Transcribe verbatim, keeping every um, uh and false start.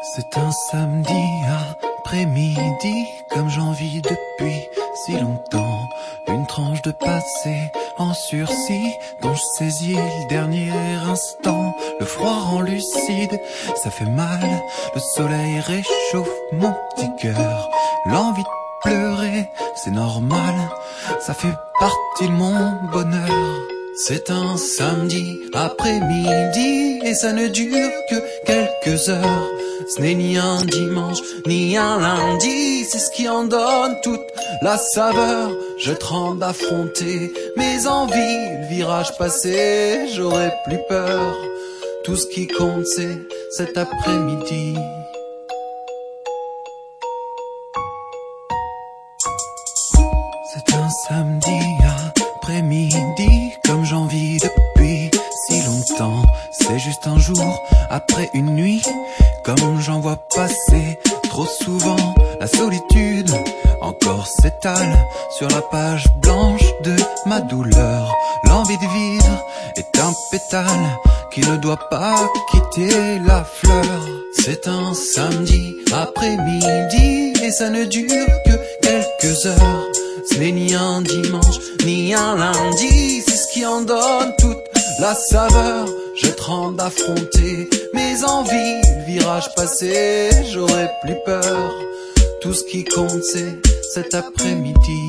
C'est un samedi après-midi, comme j'en vis depuis si longtemps. Une tranche de passé en sursis, dont je saisis le dernier instant. Le froid rend lucide, ça fait mal. Le soleil réchauffe mon petit cœur. L'envie de pleurer, c'est normal, ça fait partie de mon bonheur. C'est un samedi après-midi et ça ne dure que quelques heures. Ce n'est ni un dimanche, ni un lundi, c'est ce qui en donne toute la saveur. Je tremble d'affronter mes envies, le virage passé, j'aurai plus peur. Tout ce qui compte c'est cet après-midi. C'est un samedi après-midi, comme j'en vis depuis si longtemps. C'est juste un jour après une nuit, comme j'en vois passer trop souvent. La solitude encore s'étale sur la page blanche de ma douleur. L'envie de vivre est un pétale qui ne doit pas quitter la fleur. C'est un samedi après-midi et ça ne dure que quelques heures. Ce n'est ni un dimanche, ni un lundi, c'est ce qui en donne toute la saveur. Je tremble d'affronter mes envies, le virage passé, j'aurai plus peur. Tout ce qui compte c'est cet après-midi.